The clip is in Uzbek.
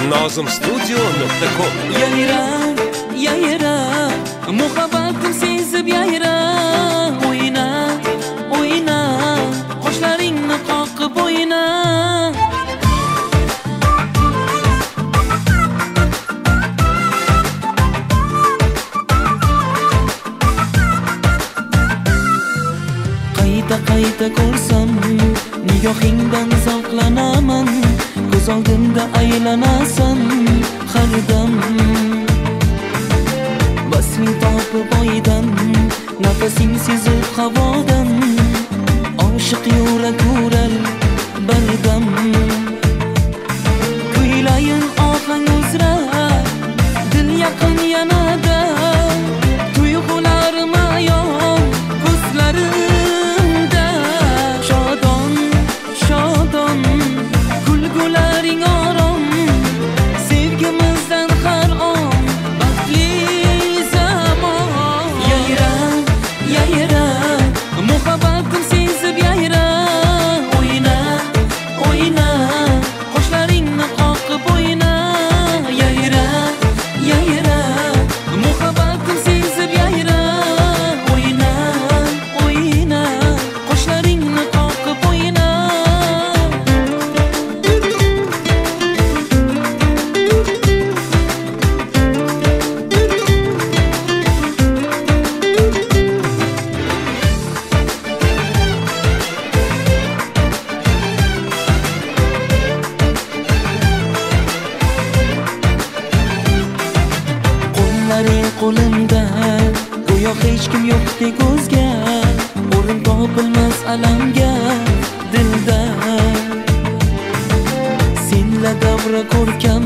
nozimstudio.com. Yayra, yayra, muhabbatim sezib yayra. O'yna, o'yna, qoshlaringni qoqib o'yna. Qayta ko'rsam, nigohingdan zavqlanaman. Ko'z oldimda aylanasan har dam. Basling topib oydan, nafasing sezib havodan. Oshiq yurak urar bardam. Kuylayin ohang uzra, dil yaqin yanada. Tuyg'ularim ayon ko'zlarimda. Shodon, shodon, kulgularing orom. Sevgimizdan har on baxtli zamon. Yayra, yayra, muhabbatim sezib yayra. O'yna, o'yna, qoshlaringni qoqib o'yna. Yayra, yayra, muhabbatim sezib yayra. O'yna, o'yna, qoshlaringni qoqib o'yna. Qo'llaring qo'limda, go'yo hech kim yo'qdek o'zga. O'rin topilmas alamga dilda. Senla davra ko'rkam